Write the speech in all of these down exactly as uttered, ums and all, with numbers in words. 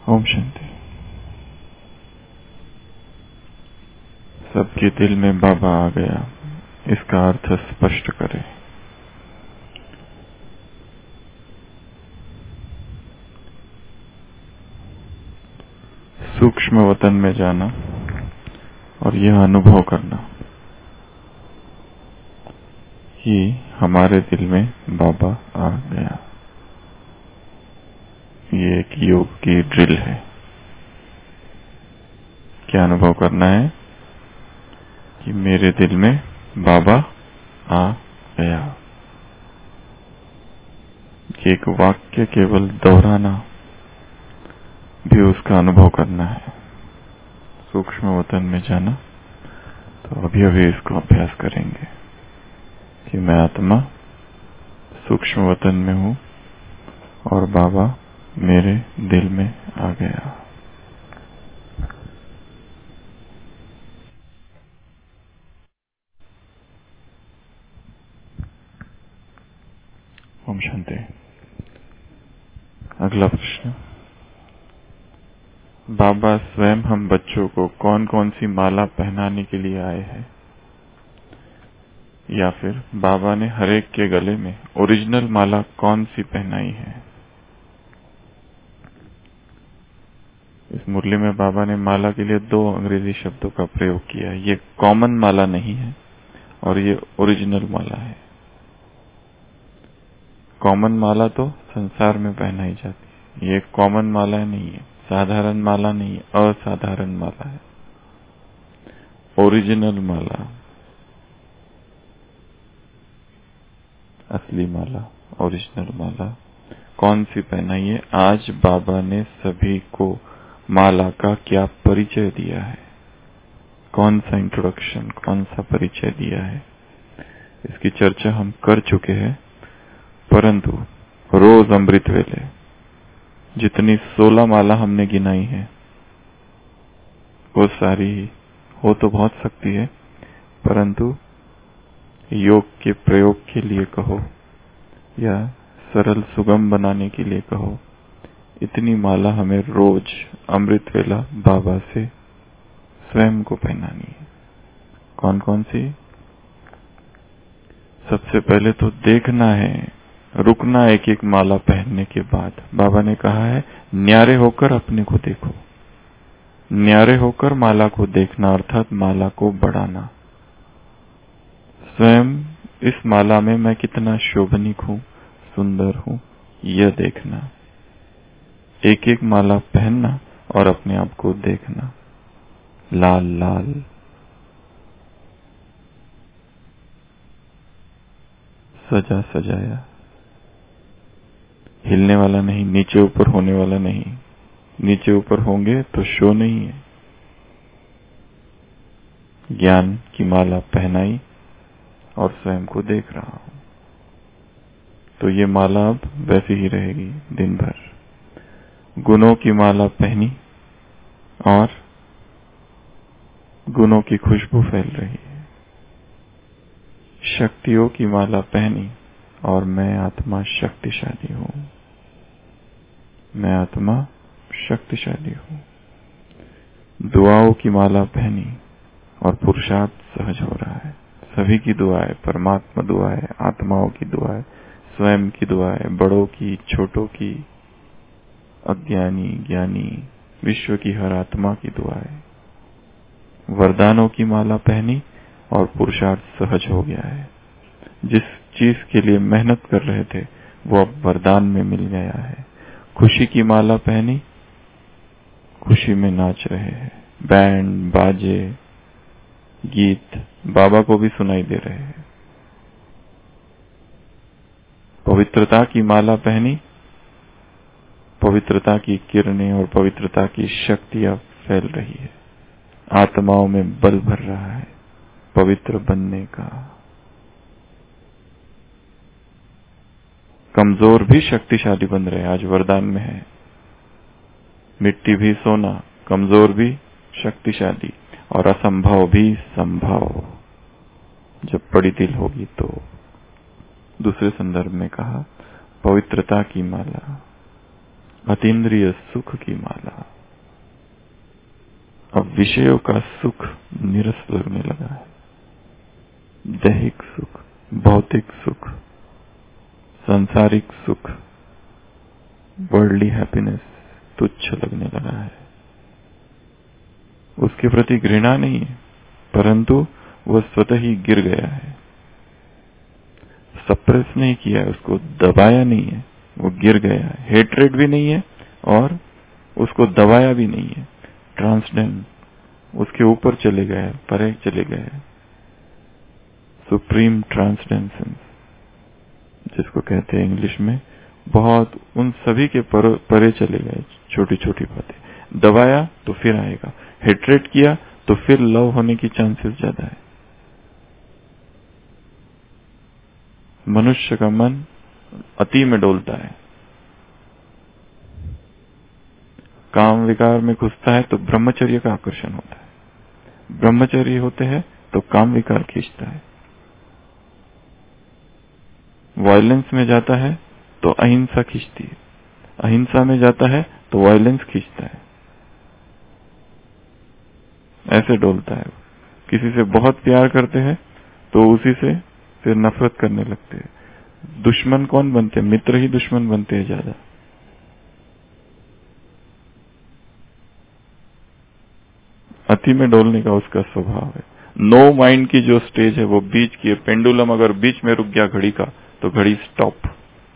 ओम शांति। सबके दिल में बाबा आ गया, इसका अर्थ स्पष्ट करें। सूक्ष्म वतन में जाना और यह अनुभव करना कि हमारे दिल में बाबा आ गया। ये एक योग की ड्रिल है। क्या अनुभव करना है कि मेरे दिल में बाबा आ गया। एक वाक्य केवल दोहराना भी उसका अनुभव करना है। सूक्ष्म वतन में जाना, तो अभी अभी इसको अभ्यास करेंगे कि मैं आत्मा सूक्ष्म वतन में हूं और बाबा मेरे दिल में आ गया। ओम शांति। अगला प्रश्न, बाबा स्वयं हम बच्चों को कौन कौन सी माला पहनाने के लिए आए हैं, या फिर बाबा ने हरेक के गले में ओरिजिनल माला कौन सी पहनाई है। इस मुरली में बाबा ने माला के लिए दो अंग्रेजी शब्दों का प्रयोग किया है। ये कॉमन माला नहीं है और ये ओरिजिनल माला है। कॉमन माला तो संसार में पहनाई जाती है, ये कॉमन माला नहीं है, साधारण माला नहीं है, असाधारण माला है। ओरिजिनल माला, असली माला, ओरिजिनल माला कौन सी पहनाई है। आज बाबा ने सभी को माला का क्या परिचय दिया है, कौन सा इंट्रोडक्शन, कौन सा परिचय दिया है, इसकी चर्चा हम कर चुके हैं। परंतु रोज अमृत वेले जितनी सोलह माला हमने गिनाई है वो सारी हो तो बहुत सकती है, परंतु योग के प्रयोग के लिए कहो या सरल सुगम बनाने के लिए कहो, इतनी माला हमें रोज अमृत वेला बाबा से स्वयं को पहनानी है। कौन कौन सी? सबसे पहले तो देखना है, रुकना एक एक माला पहनने के बाद। बाबा ने कहा है न्यारे होकर अपने को देखो, न्यारे होकर माला को देखना, अर्थात माला को बढ़ाना। स्वयं इस माला में मैं कितना शोभनीक हूं, सुंदर हूं, यह देखना। एक एक माला पहनना और अपने आप को देखना, लाल लाल, सजा सजाया, हिलने वाला नहीं, नीचे ऊपर होने वाला नहीं। नीचे ऊपर होंगे तो शो नहीं है। ज्ञान की माला पहनाई और स्वयं को देख रहा हूं, तो ये माला अब वैसी ही रहेगी दिन भर। गुणों की माला पहनी और गुणों की खुशबू फैल रही है। शक्तियों की माला पहनी और मैं आत्मा शक्तिशाली हूं, मैं आत्मा शक्तिशाली हूं। दुआओं की माला पहनी और पुरुषार्थ सहज हो रहा है। सभी की दुआएं, परमात्मा दुआएं, आत्माओं की दुआएं, स्वयं की दुआएं, बड़ों की, छोटों की, अज्ञानी, ज्ञानी, विश्व की हर आत्मा की दुआएं। वरदानों की माला पहनी और पुरुषार्थ सहज हो गया है। जिस चीज के लिए मेहनत कर रहे थे वो अब वरदान में मिल गया है। खुशी की माला पहनी, खुशी में नाच रहे हैं। बैंड बाजे गीत बाबा को भी सुनाई दे रहे हैं। पवित्रता की माला पहनी, पवित्रता की किरणें और पवित्रता की शक्तियां फैल रही है। आत्माओं में बल भर रहा है पवित्र बनने का। कमजोर भी शक्तिशाली बन रहे हैं, आज वरदान में है। मिट्टी भी सोना, कमजोर भी शक्तिशाली और असंभव भी संभव जब बड़ी दिल होगी तो। दूसरे संदर्भ में कहा पवित्रता की माला, अतीन्द्रिय सुख की माला। अब विषयों का सुख नीरस लगने लगा है। दैहिक सुख, भौतिक सुख, सांसारिक सुख, वर्ल्डली हैप्पीनेस तुच्छ लगने लगा है। उसके प्रति घृणा नहीं है, परंतु वह स्वतः ही गिर गया है। सप्रेस नहीं किया है, उसको दबाया नहीं है, वो गिर गया है। हेट्रेड भी नहीं है और उसको दबाया भी नहीं है। ट्रांसडेंड, उसके ऊपर चले गए, परे चले गए। सुप्रीम ट्रांसडेंसेंस जिसको कहते हैं इंग्लिश में, बहुत उन सभी के पर, परे चले गए। छोटी छोटी बातें दबाया तो फिर आएगा, हेट्रेड किया तो फिर लव होने की चांसेस ज्यादा है। मनुष्य का मन अति में डोलता है। काम विकार में घुसता है तो ब्रह्मचर्य का आकर्षण होता है। ब्रह्मचर्य होते हैं तो काम विकार खींचता है। वायलेंस में जाता है तो अहिंसा खींचती है। अहिंसा में जाता है तो वायलेंस खींचता है। ऐसे डोलता है। किसी से बहुत प्यार करते हैं तो उसी से फिर नफरत करने लगते हैं। दुश्मन कौन बनते हैं? मित्र ही दुश्मन बनते हैं ज्यादा। अति में डोलने का उसका स्वभाव है। नो माइंड की जो स्टेज है वो बीच की है। पेंडुलम अगर बीच में रुक गया घड़ी का तो घड़ी स्टॉप,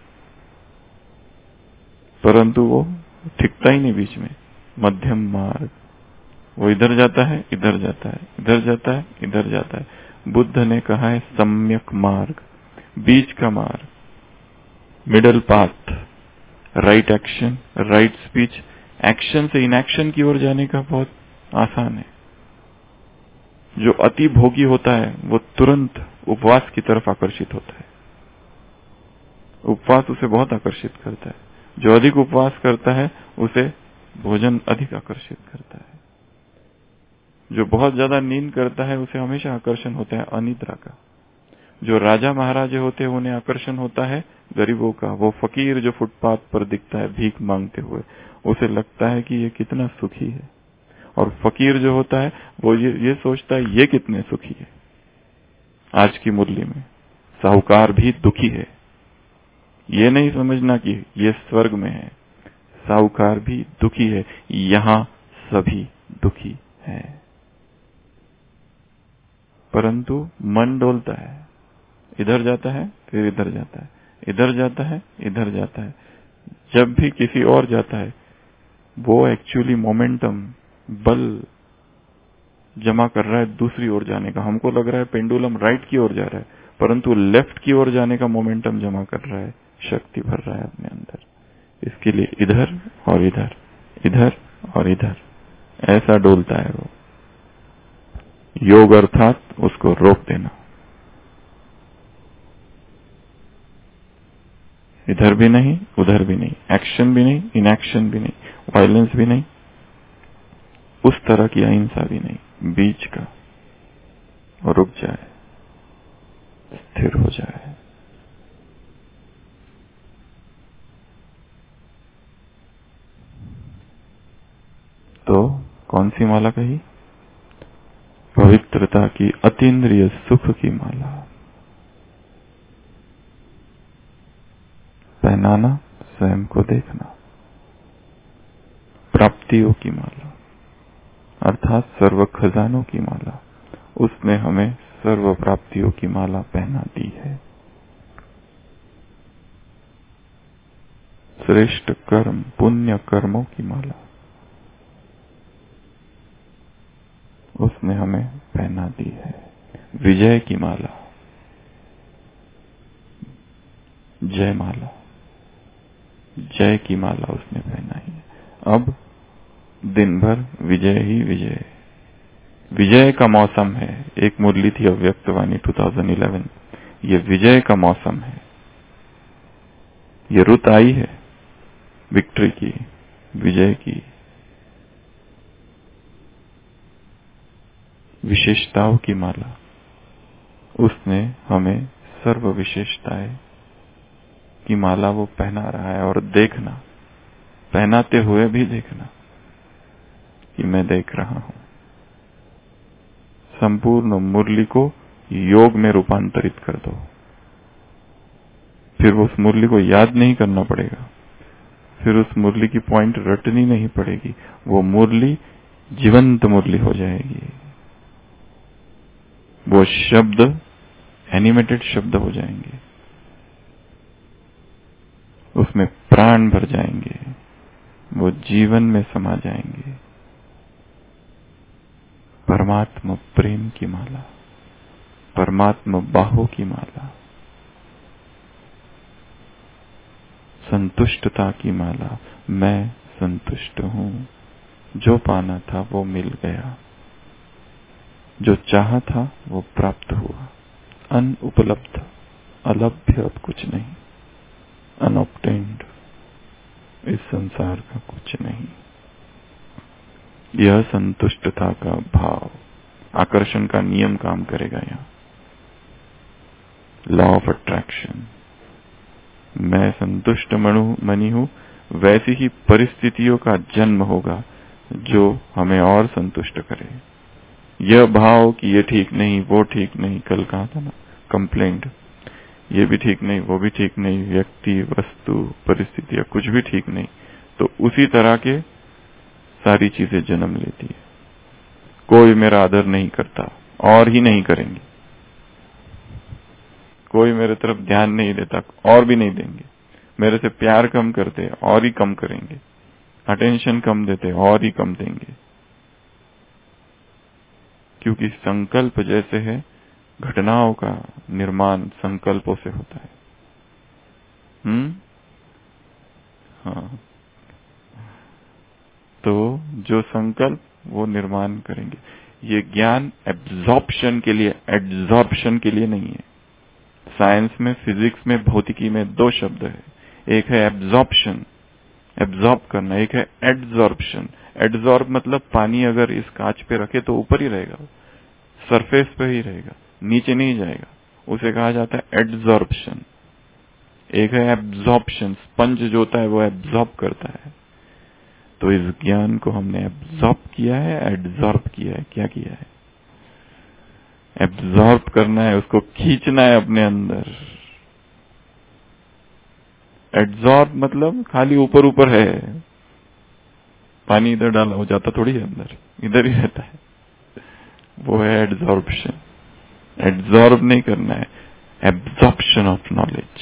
परंतु वो ठिकता ही नहीं बीच में। मध्यम मार्ग, वो इधर जाता है, इधर जाता है, इधर जाता है, इधर जाता है। बुद्ध ने कहा है सम्यक मार्ग, बीच का मार्ग, middle path, right action, right speech. Action से इनएक्शन की ओर जाने का बहुत आसान है। जो अति भोगी होता है वो तुरंत उपवास की तरफ आकर्षित होता है। उपवास उसे बहुत आकर्षित करता है। जो अधिक उपवास करता है उसे भोजन अधिक आकर्षित करता है। जो बहुत ज्यादा नींद करता है उसे हमेशा आकर्षण होता है अनिद्रा का। जो राजा महाराजे होते हैं उन्हें आकर्षण होता है गरीबों का। वो फकीर जो फुटपाथ पर दिखता है भीख मांगते हुए, उसे लगता है कि ये कितना सुखी है। और फकीर जो होता है वो ये, ये सोचता है ये कितने सुखी है। आज की मुरली में साहूकार भी दुखी है। ये नहीं समझना कि ये स्वर्ग में है। साहूकार भी दुखी है। यहां सभी दुखी है, परंतु मन डोलता है। इधर जाता है फिर इधर जाता है, इधर जाता है इधर जाता है। जब भी किसी और जाता है वो एक्चुअली मोमेंटम, बल जमा कर रहा है दूसरी ओर जाने का। हमको लग रहा है पेंडुलम राइट की ओर जा रहा है, परंतु लेफ्ट की ओर जाने का मोमेंटम जमा कर रहा है, शक्ति भर रहा है अपने अंदर। इसके लिए इधर और इधर, इधर और इधर ऐसा डोलता है वो। योग अर्थात उसको रोक देना। इधर भी नहीं, उधर भी नहीं, एक्शन भी नहीं, इनएक्शन भी नहीं, वायलेंस भी नहीं, उस तरह की अहिंसा भी नहीं, बीच का। और रुक जाए, स्थिर हो जाए। तो कौन सी माला कही? पवित्रता की अतीन्द्रिय सुख की माला। पहनाना, स्वयं को देखना। प्राप्तियों की माला अर्थात सर्व खजानों की माला। उसने हमें सर्व प्राप्तियों की माला पहना दी है। श्रेष्ठ कर्म, पुण्य कर्मों की माला उसने हमें पहना दी है। विजय की माला, जय माला, जय की माला उसने पहनाई है। अब दिन भर विजय ही विजय। विजय का मौसम है। एक मुरली थी अव्यक्तवाणी दो हज़ार ग्यारह। ये विजय का मौसम है। ये रुत आई है विक्ट्री की, विजय की। विशेषताओं की माला उसने हमें सर्व विशेषताएं की माला वो पहना रहा है। और देखना, पहनाते हुए भी देखना कि मैं देख रहा हूं। संपूर्ण मुरली को योग में रूपांतरित कर दो। फिर उस मुरली को याद नहीं करना पड़ेगा, फिर उस मुरली की पॉइंट रटनी नहीं पड़ेगी। वो मुरली जीवंत मुरली हो जाएगी। वो शब्द एनिमेटेड शब्द हो जाएंगे, उसमें प्राण भर जाएंगे, वो जीवन में समा जाएंगे। परमात्मा प्रेम की माला, परमात्मा बाहों की माला, संतुष्टता की माला। मैं संतुष्ट हूं, जो पाना था वो मिल गया, जो चाहा था वो प्राप्त हुआ। अनुपलब्ध, अलभ्य अब कुछ नहीं, अनऑब्टेन्ड इस संसार का कुछ नहीं। यह संतुष्टता का भाव, आकर्षण का नियम काम करेगा यहाँ, लॉ ऑफ अट्रैक्शन। मैं संतुष्ट मनी हूं, वैसी ही परिस्थितियों का जन्म होगा जो हमें और संतुष्ट करे। यह भाव कि ये ठीक नहीं, वो ठीक नहीं, कल कहा था ना, कंप्लेंट, ये भी ठीक नहीं, वो भी ठीक नहीं, व्यक्ति, वस्तु, परिस्थितियां कुछ भी ठीक नहीं, तो उसी तरह के सारी चीजें जन्म लेती है। कोई मेरा आदर नहीं करता, और ही नहीं करेंगे। कोई मेरे तरफ ध्यान नहीं देता, और भी नहीं देंगे। मेरे से प्यार कम करते, और ही कम करेंगे। अटेंशन कम देते, और ही कम देंगे। क्योंकि संकल्प जैसे है, घटनाओं का निर्माण संकल्पों से होता है। हम्म हाँ, तो जो संकल्प वो निर्माण करेंगे। ये ज्ञान एब्जॉर्प्शन के लिए, एड्जॉर्प्शन के लिए नहीं है। साइंस में, फिजिक्स में, भौतिकी में दो शब्द है। एक है एब्जॉर्प्शन, एब्जॉर्ब करना, एक है एडजॉर्प्शन। एडजॉर्ब मतलब पानी अगर इस कांच पे रखे तो ऊपर ही रहेगा, सरफेस पे ही रहेगा, नीचे नहीं जाएगा, उसे कहा जाता है एडजॉर्प्शन। एक है एब्जॉर्प्शन, स्पंज जो होता है वो एब्जॉर्ब करता है। तो इस ज्ञान को हमने एब्जॉर्ब किया है, एडजॉर्ब किया है। क्या किया है? एब्जॉर्ब करना है, उसको खींचना है अपने अंदर। एडजॉर्ब मतलब खाली ऊपर ऊपर है, पानी इधर डाला हो जाता थोड़ी है, अंदर इधर ही रहता है, वो है एडजॉर्प्शन। एडजॉर्ब नहीं करना है, एब्जॉर्प्शन ऑफ नॉलेज।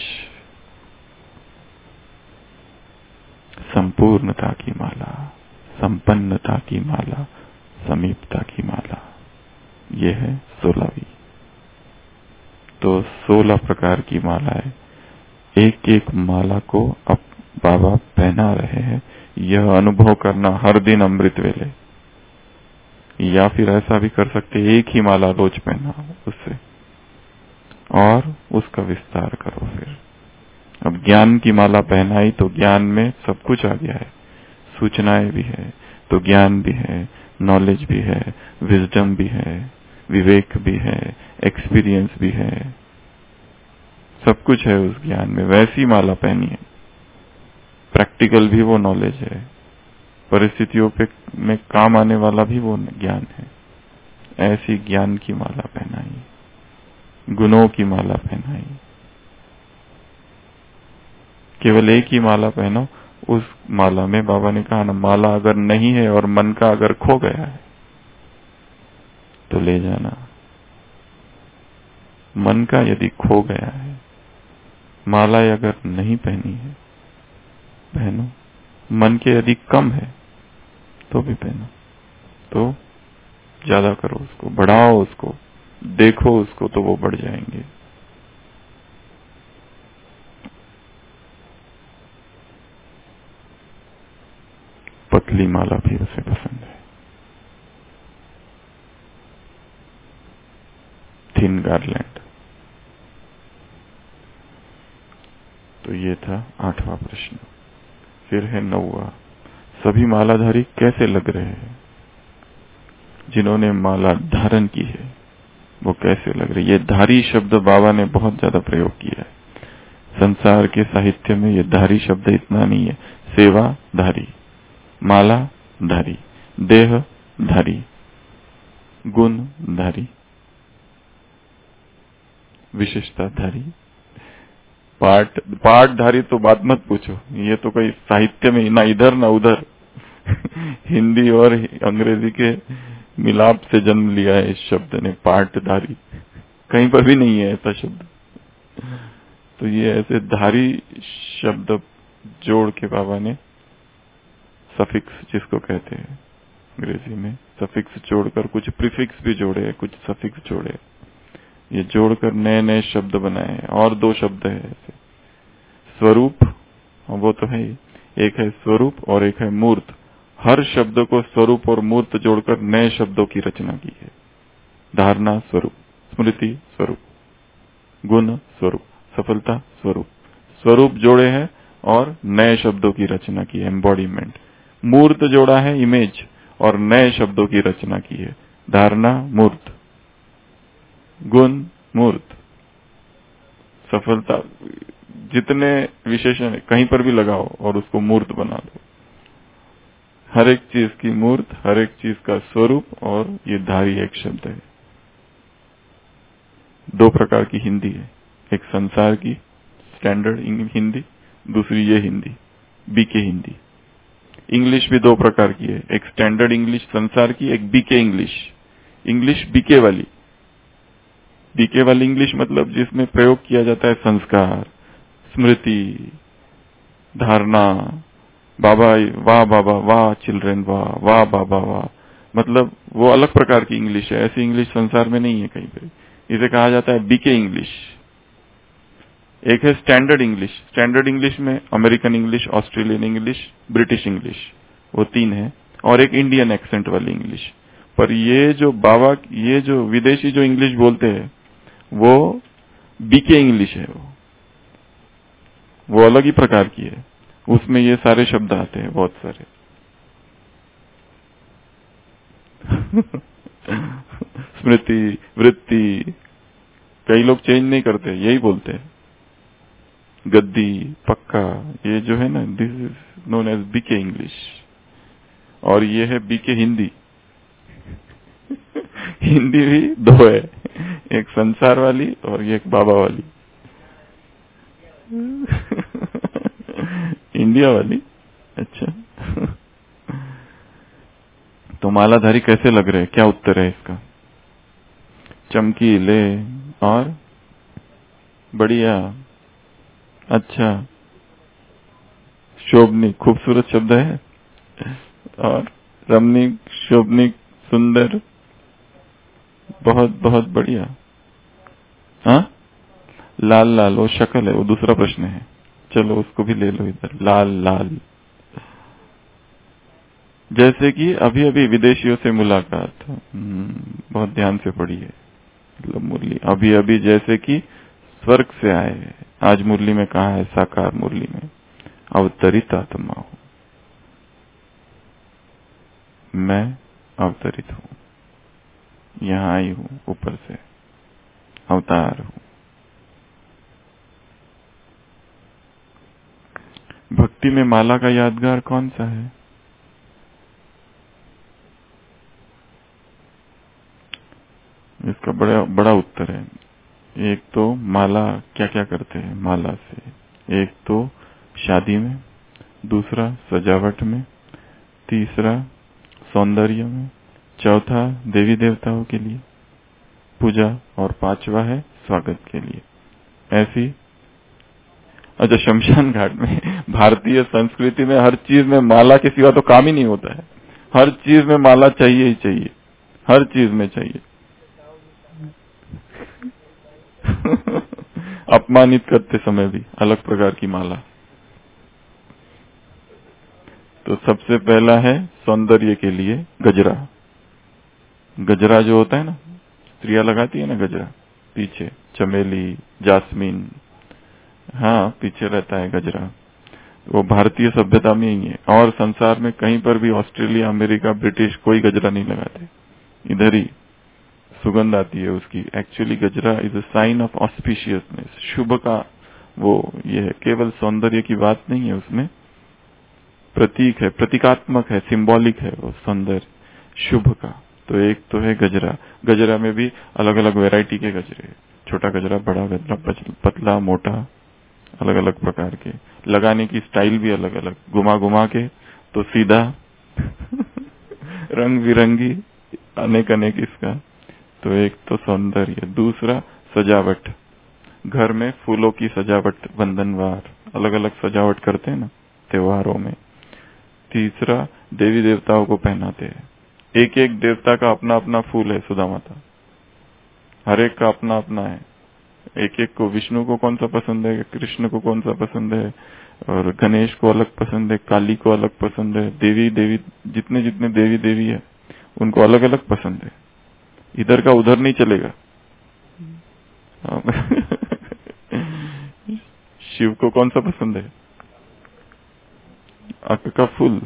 संपूर्णता की माला, संपन्नता की माला, समीपता की माला, ये है सोलहवीं। तो सोलह प्रकार की माला है। एक एक माला को अब बाबा पहना रहे हैं। यह अनुभव करना हर दिन अमृत वेले, या फिर ऐसा भी कर सकते, एक ही माला रोज पहना उससे, और उसका विस्तार करो। फिर अब ज्ञान की माला पहनाई तो ज्ञान में सब कुछ आ गया है, सूचनाएं भी है, तो ज्ञान भी है, नॉलेज भी है, विजडम भी है, विवेक भी है, एक्सपीरियंस भी है, सब कुछ है उस ज्ञान में। वैसी माला पहनी है। प्रैक्टिकल भी वो नॉलेज है, परिस्थितियों पे में काम आने वाला भी वो ज्ञान है। ऐसी ज्ञान की माला पहनाई, गुणों की माला पहनाई। केवल एक ही माला पहनो। उस माला में बाबा ने कहा ना, माला अगर नहीं है और मन का अगर खो गया है तो ले जाना। मन का यदि खो गया है, माला अगर नहीं पहनी है, पहनो। मन के यदि कम है तो भी पहनो। तो ज्यादा करो उसको, बढ़ाओ उसको, देखो उसको, तो वो बढ़ जाएंगे। पतली माला भी उसे पसंद है, थिन गार्लैंड। तो ये था आठवां प्रश्न। फिर है नौवां, सभी मालाधारी कैसे लग रहे हैं? जिन्होंने माला धारण की है वो कैसे लग रही है? ये धारी शब्द बाबा ने बहुत ज्यादा प्रयोग किया है। संसार के साहित्य में ये धारी शब्द इतना नहीं है। सेवा धारी, माला धारी, देह धारी, गुण धारी, विशेषता धारी, पाठ पाठधारी तो बात मत पूछो, ये तो कोई साहित्य में ना इधर ना उधर हिंदी और अंग्रेजी के मिलाप से जन्म लिया है इस शब्द ने, पाठधारी। कहीं पर भी नहीं है ऐसा शब्द। तो ये ऐसे धारी शब्द जोड़ के बाबा ने सफिक्स जिसको कहते हैं अंग्रेजी में, सफिक्स जोड़कर कुछ प्रीफिक्स भी जोड़े, कुछ सफिक्स जोड़े, ये जोड़कर नए नए शब्द बनाए। और दो शब्द है ऐसे, स्वरूप, वो तो है ही, एक है स्वरूप और एक है मूर्त। हर शब्द को स्वरूप और मूर्त जोड़कर नए शब्दों की रचना की है। धारणा स्वरूप, स्मृति स्वरूप, गुण स्वरूप, सफलता स्वरूप, स्वरूप जोड़े हैं और नए शब्दों की रचना की है, एम्बॉडीमेंट। मूर्त जोड़ा है, इमेज, और नए शब्दों की रचना की है, धारणा मूर्त, गुण मूर्त, सफलता। जितने विशेषण कहीं पर भी लगाओ और उसको मूर्त बना दो। हर एक चीज की मूर्त, हर एक चीज का स्वरूप, और ये धारी एक शब्द है। दो प्रकार की हिंदी है, एक संसार की स्टैंडर्ड हिंदी, दूसरी ये हिंदी बीके हिंदी। इंग्लिश भी दो प्रकार की है, एक स्टैंडर्ड इंग्लिश संसार की, एक बीके इंग्लिश, इंग्लिश बीके वाली। बीके वाली इंग्लिश मतलब जिसमें प्रयोग किया जाता है संस्कार, स्मृति, धारणा, बाबा वाह बाबा वाह चिल्ड्रन वाह वाह बाबा वाह, मतलब वो अलग प्रकार की इंग्लिश है। ऐसी इंग्लिश संसार में नहीं है कहीं पे, इसे कहा जाता है बीके इंग्लिश। एक है स्टैंडर्ड इंग्लिश, स्टैंडर्ड इंग्लिश में American English, Australian English, British English, वो तीन है, और एक इंडियन एक्सेंट वाली इंग्लिश। पर ये जो बाबा, ये जो विदेशी जो इंग्लिश बोलते हैं वो बीके इंग्लिश है, वो वो अलग ही प्रकार की है। उसमें ये सारे शब्द आते हैं, बहुत सारे स्मृति, वृत्ति, कई लोग चेंज नहीं करते, यही बोलते हैं। गद्दी, पक्का, ये जो है ना, this is known as BK English. और ये है बीके हिंदी। हिंदी भी दो है, एक संसार वाली और ये एक बाबा वाली। इंडिया वाली, अच्छा। तो मालाधारी कैसे लग रहे हैं, क्या उत्तर है इसका? चमकीले और बढ़िया, अच्छा, शोभनिक, खूबसूरत शब्द है, और रमणीक, शोभनिक, सुंदर, बहुत बहुत बढ़िया। हाँ, लाल लाल वो शक्ल है, वो दूसरा प्रश्न है, चलो उसको भी ले लो इधर। लाल लाल, जैसे कि अभी अभी विदेशियों से मुलाकात, बहुत ध्यान से पढ़ी है मतलब मुरली, अभी अभी जैसे कि स्वर्ग से आए। आज मुरली में कहा है, साकार मुरली में, अवतरित आत्मा हूं मैं, अवतरित हूं, यहां आई हूं, ऊपर से अवतार हूं। भक्ति में माला का यादगार कौन सा है? इसका बड़ा बड़ा उत्तर है। एक तो माला क्या क्या करते हैं माला से, एक तो शादी में, दूसरा सजावट में, तीसरा सौंदर्य में, चौथा देवी देवताओं के लिए पूजा, और पांचवा है स्वागत के लिए। ऐसी, अच्छा, शमशान घाट में भारतीय संस्कृति में हर चीज में माला के सिवा तो काम ही नहीं होता है। हर चीज में माला चाहिए ही चाहिए, हर चीज में चाहिए। अपमानित करते समय भी अलग प्रकार की माला। तो सबसे पहला है सौंदर्य के लिए गजरा। गजरा जो होता है ना, स्त्रियां लगाती है ना गजरा, पीछे चमेली, जास्मीन, हाँ पीछे रहता है गजरा। वो भारतीय सभ्यता में ही है, और संसार में कहीं पर भी, ऑस्ट्रेलिया, अमेरिका, ब्रिटिश, कोई गजरा नहीं लगाते। इधर ही सुगंध आती है उसकी। Actually gajra is a sign of auspiciousness, शुभ का वो ये है, केवल सौंदर्य की बात नहीं है उसमें। प्रतीक है, प्रतीकात्मक है, सिंबॉलिक है वो सौंदर्य शुभ का। तो एक तो है गजरा। गजरा में भी अलग अलग वैरायटी के गजरे, छोटा गजरा, बड़ा गजरा, पतला, मोटा, अलग अलग प्रकार के। लगाने की स्टाइल भी अलग अलग, घुमा घुमा के तो सीधा रंग बिरंगी, अनेक अनेक इसका। तो एक तो सौंदर्य, दूसरा सजावट, घर में फूलों की सजावट, बंधनवार अलग अलग सजावट करते हैं ना त्योहारों में। तीसरा देवी देवताओं को पहनाते हैं, एक एक देवता का अपना अपना फूल है। सुधा माता हर एक का अपना अपना है, एक एक को, विष्णु को कौन सा पसंद है, कृष्ण को कौन सा पसंद है, और गणेश को अलग पसंद है, काली को अलग पसंद है, देवी देवी जितने जितने देवी देवी है उनको अलग अलग पसंद है। इधर का उधर नहीं चलेगा। शिव को कौन सा पसंद है, आक का फूल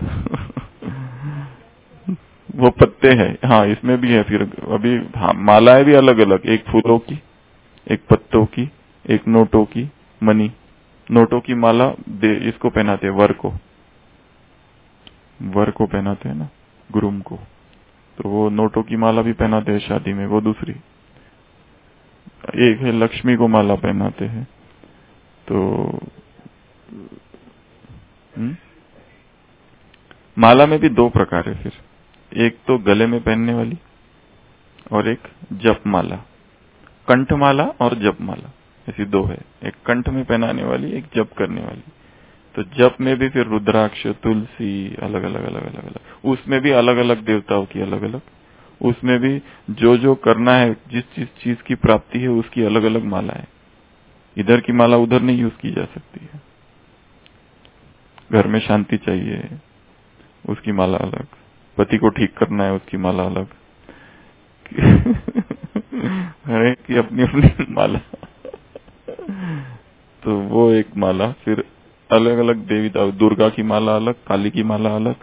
वो पत्ते हैं। हाँ इसमें भी है फिर अभी। हाँ मालाएं भी अलग अलग, एक फूलों की, एक पत्तों की, एक नोटों की, मनी। नोटों की माला दे इसको पहनाते हैं, वर को, वर को पहनाते हैं ना, गुरुम को। तो वो नोटों की माला भी पहनाते हैं शादी में, वो दूसरी। एक है लक्ष्मी को माला पहनाते हैं। तो हुँ? माला में भी दो प्रकार है फिर, एक तो गले में पहनने वाली और एक जप माला, कंठ माला और जप माला, ऐसी दो है। एक कंठ में पहनाने वाली, एक जप करने वाली। तो जप में भी फिर रुद्राक्ष, तुलसी, अलग अलग अलग अलग अलग, उसमें भी अलग अलग देवताओं की अलग अलग, उसमें भी जो जो करना है, जिस जिस चीज की प्राप्ति है उसकी अलग अलग माला है। इधर की माला उधर नहीं यूज की जा सकती है। घर में शांति चाहिए, उसकी माला अलग, पति को ठीक करना है उसकी माला अलग, हर एक की अपनी अपनी माला। तो वो एक माला, फिर अलग अलग देवी, दुर्गा की माला अलग, काली की माला अलग,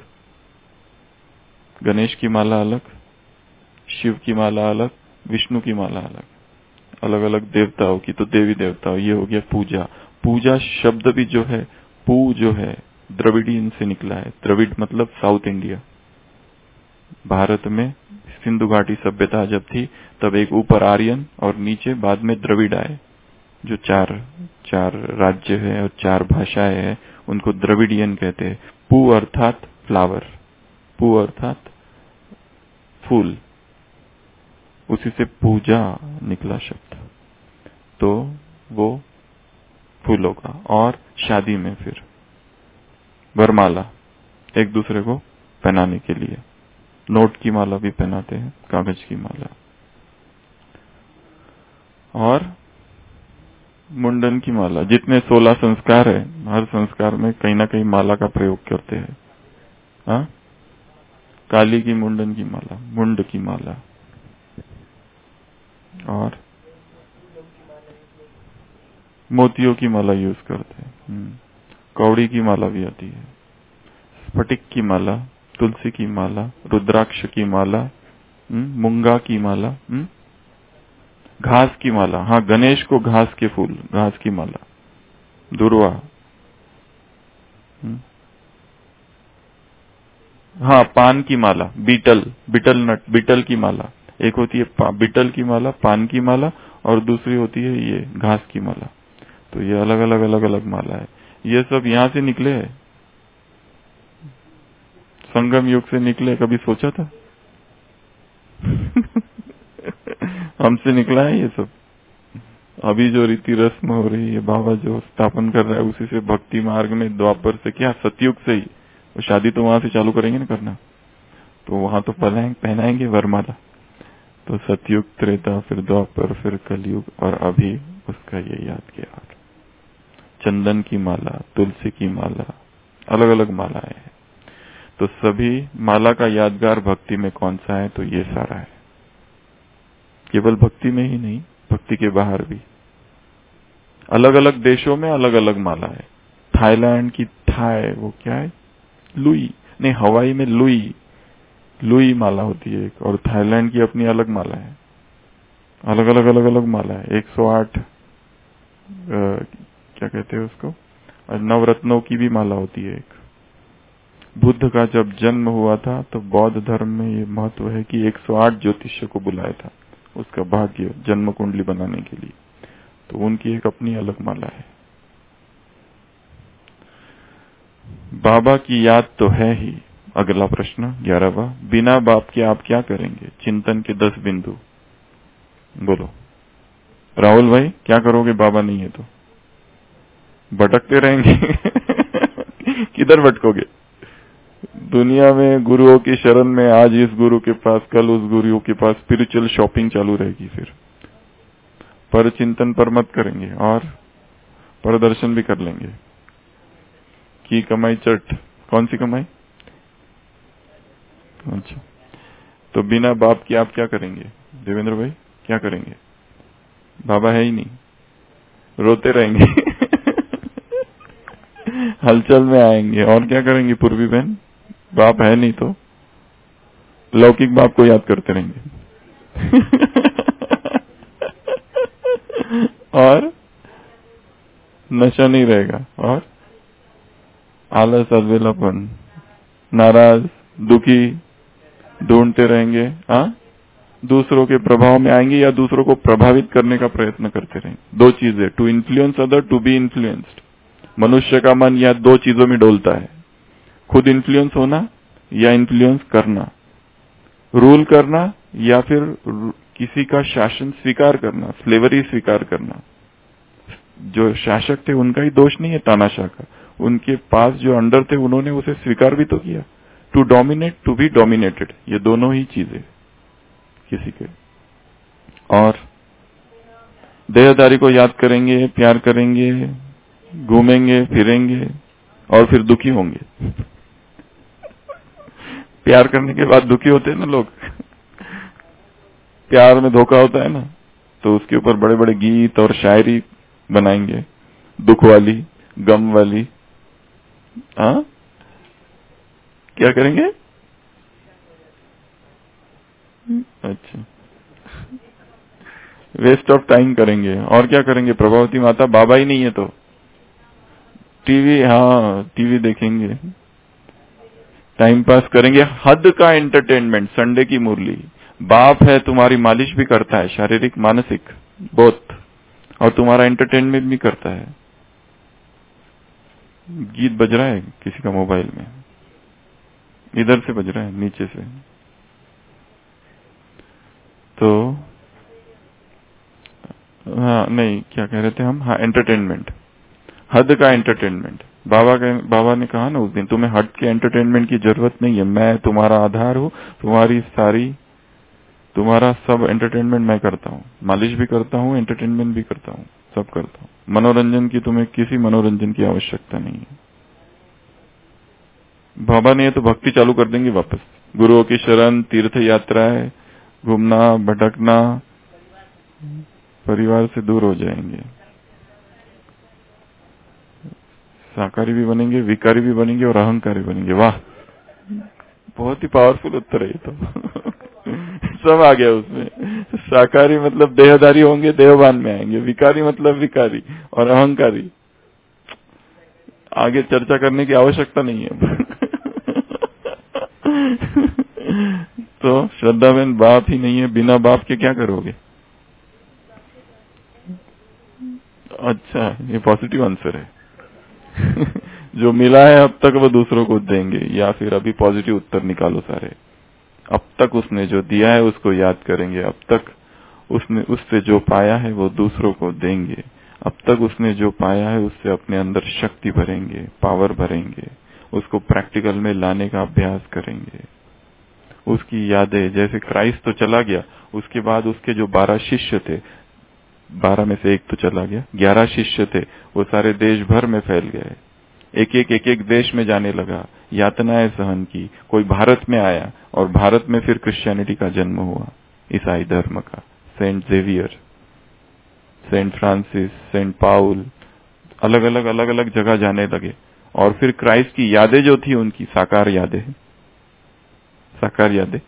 गणेश की माला अलग, शिव की माला अलग, विष्णु की माला अलग, अलग अलग देवताओं की। तो देवी देवताओं, ये हो गया पूजा। पूजा शब्द भी जो है, पू जो है द्रविडियन से निकला है। द्रविड मतलब साउथ इंडिया। भारत में सिंधु घाटी सभ्यता जब थी तब एक ऊपर आर्यन और नीचे बाद में द्रविड़ आए, जो चार चार राज्य है और चार भाषाएं हैं, उनको द्रविडियन कहते हैं। पू अर्थात फ्लावर, पू अर्थात फूल, उसी से पूजा निकला शब्द। तो वो फूलों का। और शादी में फिर वरमाला, एक दूसरे को पहनाने के लिए। नोट की माला भी पहनाते हैं, कागज की माला। और मुंडन की माला, जितने सोलह संस्कार है, हर संस्कार में कहीं ना कहीं माला का प्रयोग करते हैं। हाँ, काली की मुंडन की माला, मुंड की माला। और मोतियों की माला यूज करते हैं। कौड़ी की माला भी आती है, स्फटिक की माला, तुलसी की माला, रुद्राक्ष की माला, मूंगा की माला, हुँ? घास की माला। हाँ, गणेश को घास के फूल, घास की माला, दुर्वा। हाँ, पान की माला, बीटल, बीटल नट, बीटल की माला। एक होती है बीटल की माला, पान की माला, और दूसरी होती है ये घास की माला। तो ये अलग अलग अलग अलग माला है। ये सब यहाँ से निकले हैं, संगम युग से निकले। कभी सोचा था? हमसे निकला है ये सब। अभी जो रीति रस्म हो रही है, बाबा जो स्थापन कर रहा है, उसी से भक्ति मार्ग में द्वापर से, क्या सतयुग से ही, वो शादी तो वहां से चालू करेंगे ना करना, तो वहां तो पहनाएंगे वरमाला। तो सतयुग, त्रेता, फिर द्वापर, फिर कलयुग, और अभी उसका ये याद किया। चंदन की माला, तुलसी की माला, अलग अलग मालाएं हैं। तो सभी माला का यादगार भक्ति में कौन सा है? तो ये सारा है। केवल भक्ति में ही नहीं, भक्ति के बाहर भी। अलग अलग देशों में अलग अलग माला है। थाईलैंड की थाई, वो क्या है, लुई, नहीं, हवाई में लुई, लुई माला होती है एक, और थाईलैंड की अपनी अलग माला है। अलग अलग अलग अलग माला है। एक सौ आठ क्या कहते हैं उसको, नवरत्नों की भी माला होती है एक। बुद्ध का जब जन्म हुआ था तो बौद्ध धर्म में ये महत्व है कि एक सौ आठ ज्योतिष्य को बुलाया था उसका भाग्य जन्म कुंडली बनाने के लिए, तो उनकी एक अपनी अलग माला है। बाबा की याद तो है ही। अगला प्रश्न ग्यारहवां, बिना बाप के आप क्या करेंगे? चिंतन के दस बिंदु बोलो। राहुल भाई क्या करोगे बाबा नहीं है तो? भटकते रहेंगे किधर भटकोगे? दुनिया में गुरुओं की शरण में, आज इस गुरु के पास, कल उस गुरु के पास, स्पिरिचुअल शॉपिंग चालू रहेगी। फिर पर चिंतन पर मत करेंगे और प्रदर्शन भी कर लेंगे की कमाई चट। कौन सी कमाई? अच्छा, तो बिना बाप के आप क्या करेंगे? देवेंद्र भाई क्या करेंगे? बाबा है ही नहीं, रोते रहेंगे हलचल में आएंगे और क्या करेंगे? पूर्वी बहन बाप है नहीं तो लौकिक बाप को याद करते रहेंगे और नशा नहीं रहेगा और आलस, अलबेलापन, नाराज, दुखी ढूंढते रहेंगे। हाँ, दूसरों के प्रभाव में आएंगे या दूसरों को प्रभावित करने का प्रयत्न करते रहेंगे। दो चीजें, to influence other, to be influenced. मनुष्य का मन या दो चीजों में डोलता है, खुद इन्फ्लुएंस होना या इन्फ्लुएंस करना, रूल करना या फिर किसी का शासन स्वीकार करना, स्लेवरी स्वीकार करना। जो शासक थे उनका ही दोष नहीं है, तानाशाह का, उनके पास जो अंडर थे उन्होंने उसे स्वीकार भी तो किया। To dominate, to be dominated, ये दोनों ही चीजें किसी के। और देहधारी को याद करेंगे, प्यार करेंगे, घूमेंगे फिरेंगे और फिर दुखी होंगे प्यार करने के बाद दुखी होते हैं ना लोग प्यार में धोखा होता है ना, तो उसके ऊपर बड़े बड़े गीत और शायरी बनाएंगे, दुख वाली, गम वाली। हाँ, क्या करेंगे? अच्छा, वेस्ट ऑफ टाइम करेंगे। और क्या करेंगे? प्रभावती माता बाबा ही नहीं है तो टीवी, हाँ टीवी देखेंगे, टाइम पास करेंगे। हद का एंटरटेनमेंट, संडे की मुरली। बाप है, तुम्हारी मालिश भी करता है, शारीरिक मानसिक बोथ, और तुम्हारा एंटरटेनमेंट भी करता है। गीत बज रहा है किसी का मोबाइल में, इधर से बज रहा है नीचे से, तो हाँ नहीं, क्या कह रहे थे हम? हाँ, एंटरटेनमेंट, हद का एंटरटेनमेंट। बाबा के बाबा ने कहा ना उस दिन, तुम्हें हद के एंटरटेनमेंट की जरूरत नहीं है, मैं तुम्हारा आधार हूँ, तुम्हारी सारी तुम्हारा सब एंटरटेनमेंट मैं करता हूँ, मालिश भी करता हूँ, एंटरटेनमेंट भी करता हूँ, सब करता हूँ। मनोरंजन की तुम्हें किसी मनोरंजन की आवश्यकता नहीं है। बाबा ने तो भक्ति चालू कर देंगे वापस। गुरुओं की शरण, तीर्थ यात्राएं, घूमना भटकना, परिवार से दूर हो जाएंगे, साकारी भी बनेंगे, विकारी भी बनेंगे और अहंकारी बनेंगे। वाह, बहुत ही पावरफुल उत्तर है ये तो सब आ गया उसमें। साकारी मतलब देहधारी होंगे, देहवान में आएंगे, विकारी मतलब विकारी, और अहंकारी आगे चर्चा करने की आवश्यकता नहीं है तो श्रद्धा बहन, बाप ही नहीं है, बिना बाप के क्या करोगे? अच्छा, ये पॉजिटिव आंसर है जो मिला है अब तक वो दूसरों को देंगे, या फिर अभी पॉजिटिव उत्तर निकालो सारे। अब तक उसने जो दिया है उसको याद करेंगे, अब तक उसने उससे जो पाया है वो दूसरों को देंगे, अब तक उसने जो पाया है उससे अपने अंदर शक्ति भरेंगे, पावर भरेंगे, उसको प्रैक्टिकल में लाने का अभ्यास करेंगे। उसकी यादें, जैसे क्राइस्ट तो चला गया, उसके बाद उसके जो बारह शिष्य थे, बारह में से एक तो चला गया, ग्यारह शिष्य थे, वो सारे देश भर में फैल गए, एक एक एक एक देश में जाने लगा, यातनाएं सहन की, कोई भारत में आया और भारत में फिर क्रिश्चियनिटी का जन्म हुआ, ईसाई धर्म का। Saint Xavier, saint Francis, saint Paul, अलग अलग अलग अलग जगह जाने लगे, और फिर क्राइस्ट की यादें जो थी उनकी साकार यादें, साकार यादें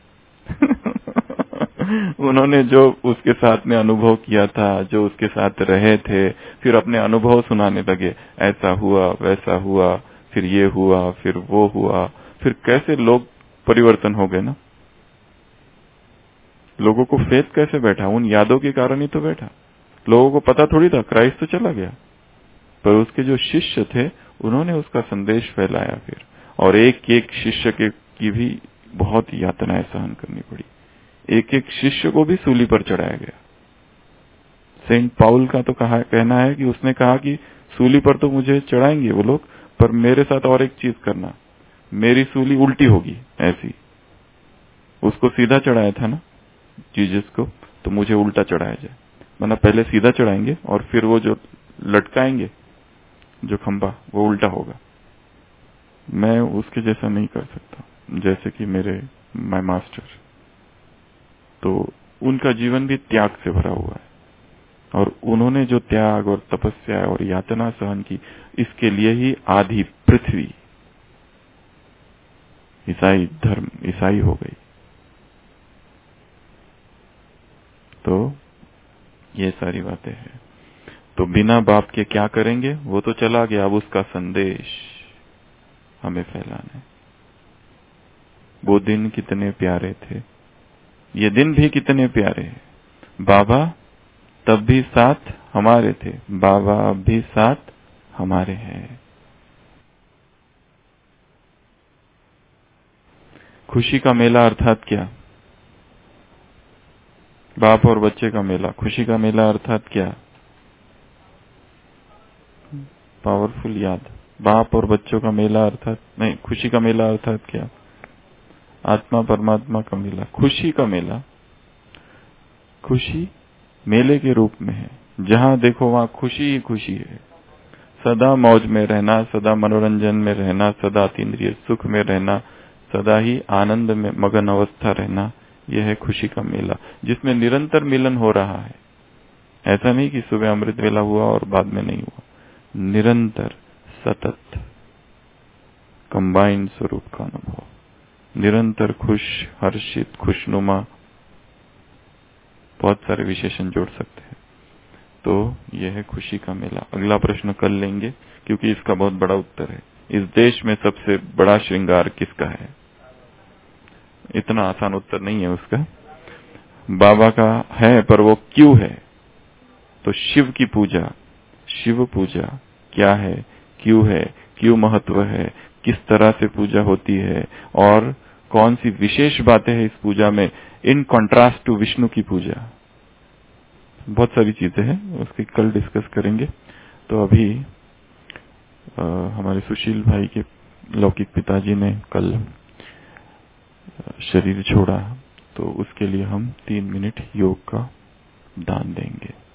उन्होंने जो उसके साथ में अनुभव किया था, जो उसके साथ रहे थे, फिर अपने अनुभव सुनाने लगे, ऐसा हुआ, वैसा हुआ, फिर ये हुआ, फिर वो हुआ, फिर कैसे लोग परिवर्तन हो गए ना। लोगों को फेथ कैसे बैठा? उन यादों के कारण ही तो बैठा। लोगों को पता थोड़ी था, क्राइस्ट तो चला गया, पर उसके जो शिष्य थे उन्होंने उसका संदेश फैलाया फिर, और एक एक शिष्य के की भी बहुत यातनाएं सहन करनी पड़ी। एक एक शिष्य को भी सूली पर चढ़ाया गया। सेंट पाउल का तो कहा कहना है कि उसने कहा कि सूली पर तो मुझे चढ़ाएंगे वो लोग, पर मेरे साथ और एक चीज करना, मेरी सूली उल्टी होगी ऐसी। उसको सीधा चढ़ाया था ना जीसस को, तो मुझे उल्टा चढ़ाया जाए। मतलब पहले सीधा चढ़ाएंगे और फिर वो जो लटकाएंगे जो खंबा, वो उल्टा होगा। मैं उसके जैसा नहीं कर सकता, जैसे कि मेरे माय मास्टर। तो उनका जीवन भी त्याग से भरा हुआ है, और उन्होंने जो त्याग और तपस्या और यातना सहन की, इसके लिए ही आधी पृथ्वी ईसाई धर्म ईसाई हो गई। तो ये सारी बातें हैं। तो बिना बाप के क्या करेंगे? वो तो चला गया, अब उसका संदेश हमें फैलाना है। वो दिन कितने प्यारे थे, ये दिन भी कितने प्यारे हैं। बाबा तब भी साथ हमारे थे, बाबा अब भी साथ हमारे हैं। खुशी का मेला अर्थात क्या? बाप और बच्चे का मेला। खुशी का मेला अर्थात क्या? पावरफुल याद। बाप और बच्चों का मेला अर्थात नहीं, खुशी का मेला अर्थात क्या? आत्मा परमात्मा का मेला। खुशी का मेला, खुशी मेले के रूप में है। जहां देखो वहां खुशी ही खुशी है। सदा मौज में रहना, सदा मनोरंजन में रहना, सदा अतीन्द्रिय सुख में रहना, सदा ही आनंद में मगन अवस्था रहना, यह है खुशी का मेला, जिसमें निरंतर मिलन हो रहा है। ऐसा नहीं कि सुबह अमृत वेला हुआ और बाद में नहीं हुआ, निरंतर सतत कंबाइंड स्वरूप का अनुभव, निरंतर खुश, हर्षित, खुशनुमा, बहुत सारे विशेषण जोड़ सकते हैं। तो यह है खुशी का मेला। अगला प्रश्न कल लेंगे, क्योंकि इसका बहुत बड़ा उत्तर है। इस देश में सबसे बड़ा श्रृंगार किसका है? इतना आसान उत्तर नहीं है उसका। बाबा का है, पर वो क्यों है? तो शिव की पूजा, शिव पूजा क्या है, क्यों है, क्यों महत्व है, किस तरह से पूजा होती है, और कौन सी विशेष बातें हैं इस पूजा में इन कॉन्ट्रास्ट टू विष्णु की पूजा। बहुत सारी चीजें हैं, उसकी कल डिस्कस करेंगे। तो अभी आ, हमारे सुशील भाई के लौकिक पिताजी ने कल शरीर छोड़ा, तो उसके लिए हम तीन मिनट योग का दान देंगे।